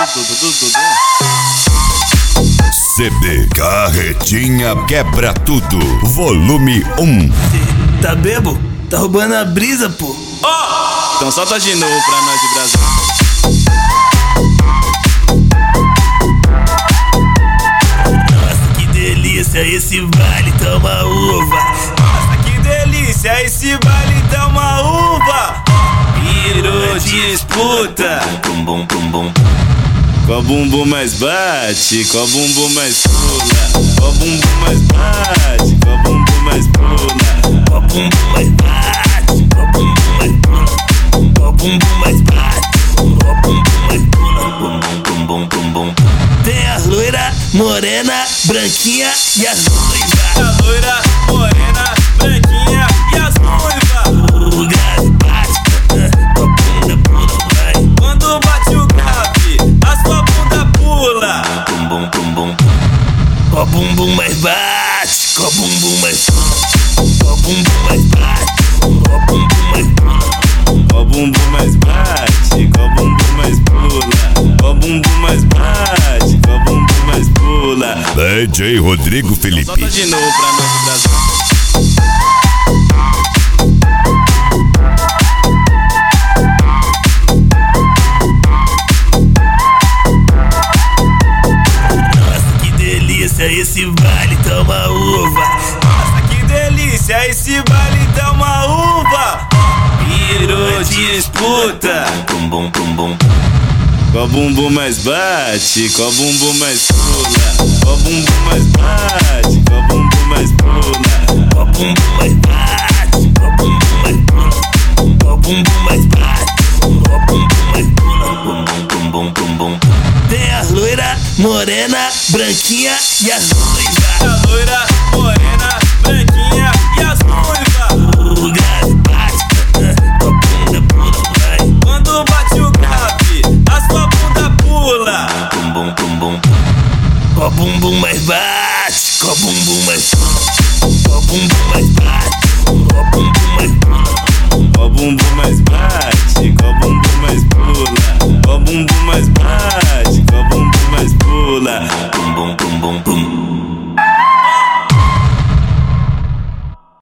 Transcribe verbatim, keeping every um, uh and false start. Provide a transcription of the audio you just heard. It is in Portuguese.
C D Carretinha Quebra Tudo, volume um. Tá bebo? Tá roubando a brisa, pô. Oh! Então solta de novo pra nós de Brasil. Nossa, que delícia, esse baile toma uva. Nossa, que delícia, esse baile toma uva. Virou disputa. Bum, bum, bum, bum. Qual bumbum mais bate, qual bumbum mais pula, qual bumbum mais bate, qual bumbum mais pula, qual bumbum mais bate, qual bumbum mais pula, qual bumbum mais bate, qual bumbum mais pula, bum bum bum bum bum. Tem a loira, morena, branquinha e as noivas. A loira, morena, branquinha e as noivas. O grave bate, tua bunda pula, vai. Quando bate o grave, a sua bunda pula. Bum bum bum bum. Qual bumbum mais bate, qual bumbum mais pula, qual bumbum mais bate, qual bumbum mais pula, qual bumbum mais bate, qual bumbum mais pula, qual bumbum mais bate, qual bumbum mais pula. D J Rodrigo Felipe. Solta de novo pra nós do Brasil. Esse baile toma uva. Nossa, que delícia, esse baile toma uva. Virou disputa. Bum, bum, bum, bum. Qual bumbum mais bate, qual bumbum mais pula, qual bumbum mais bate, qual bumbum mais pula, qual bumbum mais bate, qual bumbum mais pula, qual bumbum mais bate, qual bumbum mais pula, bum bum bum bum bum. Tem a loira, morena, branquinha e as noivas. A loira, morena, branquinha e as noivas. O grave bate, tua bunda pula, vai. Quando bate o grave, a sua bunda pula. Bum bum bum bum. Qual bumbum mais bate, qual bumbum mais pula, qual bumbum mais bate, qual bumbum mais pula, qual bumbum mais bate.